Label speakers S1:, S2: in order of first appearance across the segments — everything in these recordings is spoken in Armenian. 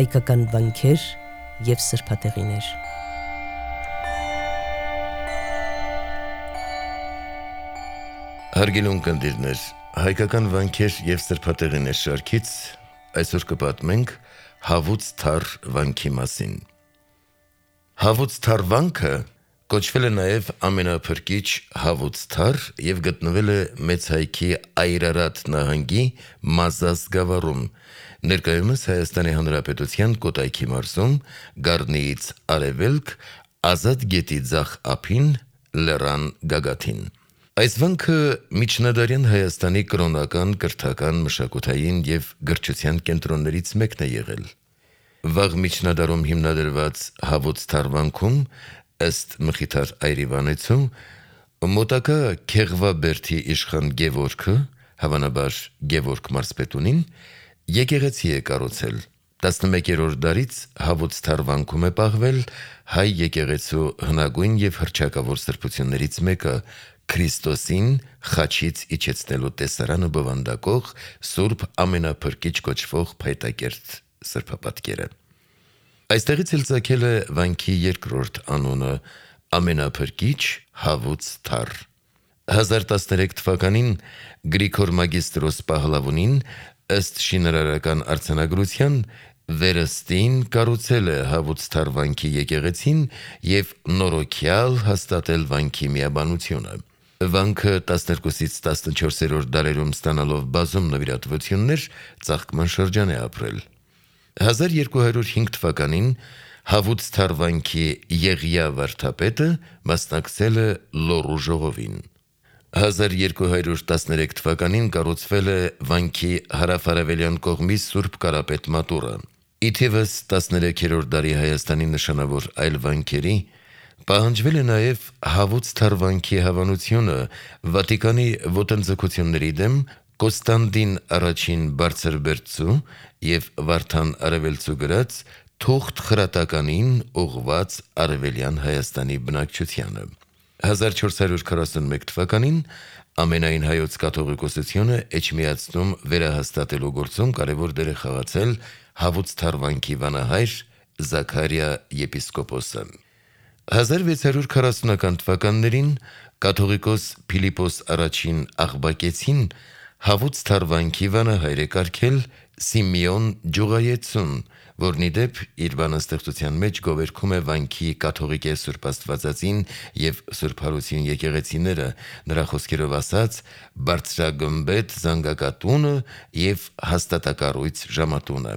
S1: հայկական վանքեր և սրբատեղիներ։
S2: Հարգելի ունկնդիրներ, հայկական վանքեր և սրբատեղիներ շարքից այսօր կպատմենք Հավուց Թառ վանքի մասին։ Հավուց Թառ վանքը կոչվել է նաև ամենափրկիչ Հավուց Թառ և գտնվել է Մեծ Հայքի Այրարատ նահանգի Մազազ գավառում, ներկայումս Հայաստանի Հանրապետության Կոտայքի մարզում, Գառնիից արևելք, Ազատ գետի ձախ ափին, լեռան գագաթին։ Այս վանքը միջնադարյան Հայաստանի կրոնական, կրթական, մշակութային և գրչության կենտրոններից մեկն է եղել։ Վաղ միջնադարում հիմնադրված Հավուց Թառ վանքում, ըստ Մխիթար Այրիվանեցու, մոտակա Քեղվաբերդի իշխան Գևորգը, հավանաբար Գևորգ մարզպետունին, եկեղեցի է կառուցել։ 11-րդ դարից Հավուց Թառ վանքում է պահվել հայ եկեղեցու հնագույն և հռչակավոր սրբություններից մեկը՝ Քրիստոսին խաչից իջեցնելու տեսարանը բովանդակող Սուրբ Ամենափրկիչ կոչվող փայտակերտ սրբապատկերը։ Այստեղից էլ ծագել է վանքի երկրորդ անունը՝ Ամենափրկիչ Հավուց Թառ։ 1013 թվականին Գրիգոր Մագիստրոս Պահլավունին, ըստ շինարարական արձանագրության, վերստին կառուցել է Հավուց Թառ վանքի եկեղեցին և նորոգյալ հաստատել վանքի միաբանությունը։ Վանքը 12-ից 14-րդ դարերում ստանալով բազում նվիրատվություններ, ծաղկման շրջան է ապրել։ 1205 թվականին Հավուց Թառ վանքի Եղիա վարդապետը մասնակցել է Լոռու ժողովին։ 1213 թվականին կառուցվել է վանքի հարավ-արևելյան կողմի Սուրբ Կարապետ մատուռը։ Ի թիվս 13-րդ դարի Հայաստանի նշանավոր այլ վանքերի, պահանջվել է նաև Հավուց Թառ վանքի հավանությունը Վատիկանի ոտնձգությունների դեմ Կոստանդին I Բարձրբերդցու և Վարդան Արևելցու գրած թուղթ խրատականին ուղղված Արևելյան Հայաստանի բնակչությանը։ 1441 թվականին Ամենայն հայոց կաթողիկոսությունը էջմիածնում վերահաստատելու գործում կարևոր դեր է խաղացել Հավուց Թառ վանքի վանահայր Զաքարիա եպիսկոպոսը։ 1640-ական թվականներին կաթողիկոս Փիլիպոս I Աղբակեցին Հավուց Թառ վանքի վանահայր է կարգել Սիմեոն Ջուղայեցուն, որն ի դեպ իր բանաստեղծության մեջ գովերգում է վանքի կաթողիկե Սուրբ Աստվածածին և Սուրբ Հարություն եկեղեցիները, նրա խոսքերով ասած՝ բարձրագմբեթ զանգակատունը և հաստատակառույց ժամատունը։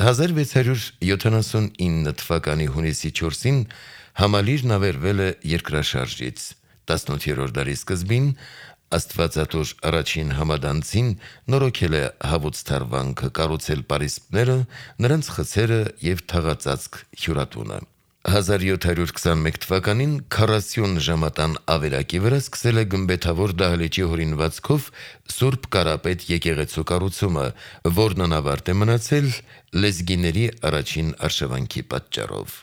S2: 1679 թվականի հունիսի 4-ին համալիրն ավերվել է երկրաշարժից։ 18-րդ դարի սկզբին Աստվածատոր I Համադանցին նորոգել է Հավուց Թառ վանքը, կառուցել պարիսպները, նրանց խցերը և թաղածածկ հյուրատունը։ 1721 թվականին 40 ժամատան ավերակի վրա սկսել է գմբեթավոր դահլիճի հորինվածքով Սուրբ Կարապետ եկեղեցու կառուցումը, որն անավարտ է մնացել լեզգիների առաջին արշավանքի պատճառով։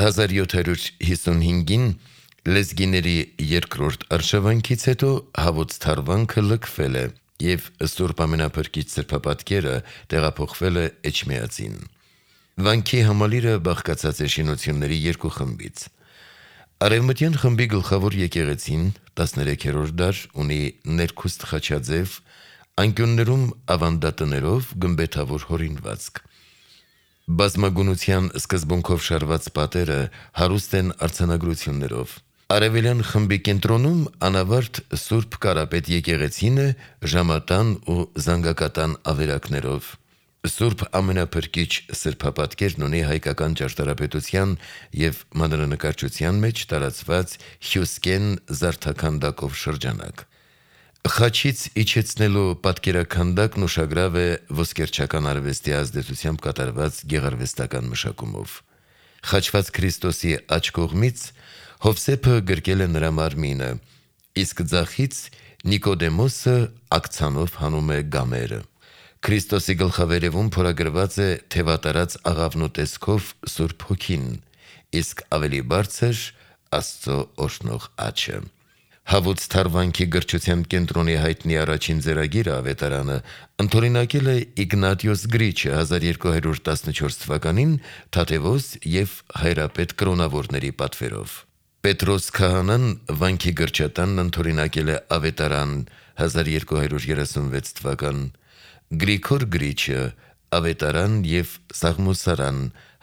S2: 1755-ին լեզգիների երկրորդ արշավանքից հետո Հավուց Թառ վանքը լքվել է և Սուրբ Ամենափրկիչ սրբապատկերը տեղափոխվել է Էջմիածին։ Վանքի համալիրը բաղկացած է շինությունների երկու խմբից։ Արևմտյան խմբի գլխավոր եկեղեցին 13-րդ դար ունի ներքուստ խաչաձև, անկյուններում ավանդատներով գմբեթավոր հորինվածք։ Բազմագունության սկզբունքով շարված պատերը հարուստ են արձանագրություններով։ Արևելյան խմբի կենտրոնում անավարտ Սուրբ Կարապետ եկեղեցին է ժամատան ու զանգակատան ավերակներով։ Սուրբ Ամենափրկիչ սրբապատկերն ունի հայկական ճարտարապետության և մանրանկարչության մեջ տարածված հյուսկեն զարդաքանդակով շրջանակ։ Խաչից իջեցնելու պատկերաքանդակն ուշագրավ է ոսկերչական արվեստի ազդեցությամբ կատարված գեղարվեստական մշակումով։ Խաչված Քրիստոսի աջ կողմից Հովսեփը գրկել է նրա մարմինը, իսկ ձախից Նիկոդեմոսը աքցանով հանում է գամերը։ Քրիստոսի գլխավերևում փորագրված է թևատարած աղավնու տեսքով Սուրբ Հոգին, իսկ ավելի բարձր Աստծո օրհնող աջը։ Հավուց Թարվանքի գրչության կենտրոնի հայտնի առաջին ձեռագիրը ավետարանը ընդօրինակել է Իգնատիոս Գրիչը 1214 թվականին Թաթևոս եւ հայրապետ կրոնավորների պատվերով։ Պետրոս Քահանան վանքի գրչատանն ընդօրինակել է ավետարան 1236 թվական, Գրիգոր Գրիչը ավետարան եւ Սաղմոսարան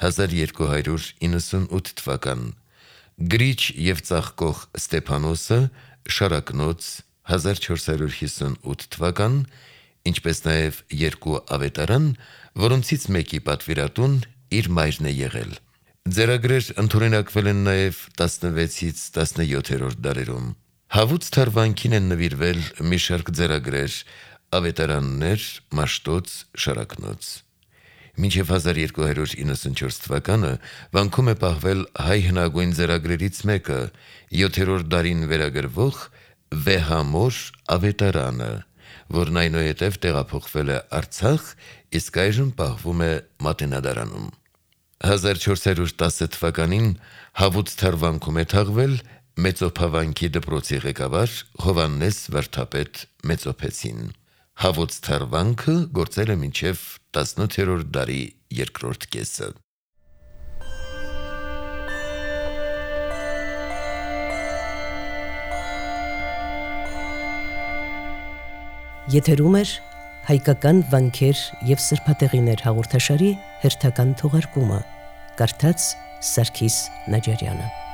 S2: 1298 թվական, Գրիչ եւ ծաղկող Ստեփանոսը Շարակնոց 1458 թվական, ինչպես նաև երկու ավետարան, որոնցից մեկի պատվիրատուն իր մայրն է եղել։ Ձեռագրեր ընդօրինակվել են նաև 16-ից 17-րդ դարերում։ Հավուց Թարվանքին են նվիրվել մի շարք ձեռագրեր, ավետարաններ, Մաշտոց, Շարակնոց։ Մինչև 1294 թվականը վանքում է պահվել հայ հնագույն ձեռագրերից մեկը, 7-րդ դարին վերագրվող Վեհամոր ավետարանը, որն այնուհետև տեղափոխվել է Արցախ, իսկ այժմ պահվում է Մատենադարանում։ 1410 թվականին Հավուց Թարվանքում է թաղվել Մեծոփավանքի դպրոցի ղեկավար Հովհաննես վարդապետ Մեծոփեցին։ Հավուց Թարվանքը գործել է մինչև 18-րդ դարի երկրորդ կեսը։
S1: Եթերում է հայկական վանքեր եւ սրբատեղիներ հաղորդաշարի հերթական թողարկումը։ Կարդաց Սարգիս Նաջարյանը։